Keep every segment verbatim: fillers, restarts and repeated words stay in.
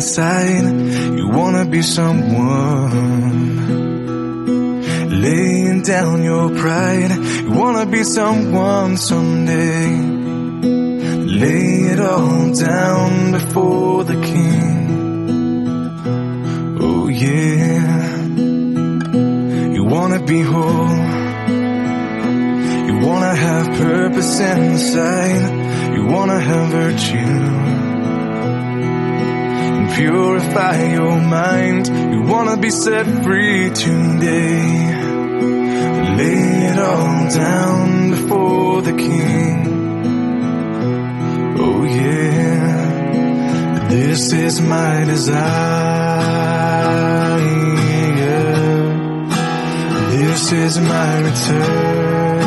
inside. You wanna be someone, laying down your pride. You wanna be someone someday. Lay it all down before the King. Oh yeah. You wanna be whole. You wanna have purpose inside. You wanna have virtue and purify your mind. You wanna be set free today. Lay it all down before the King. Oh yeah, this is my desire. This is my return.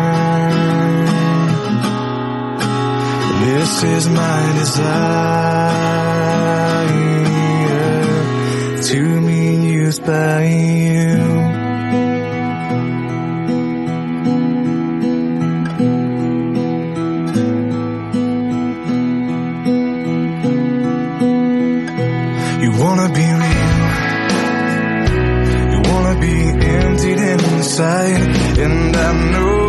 This is my desire, to be used by you. You wanna be real, you wanna be emptied inside, and I know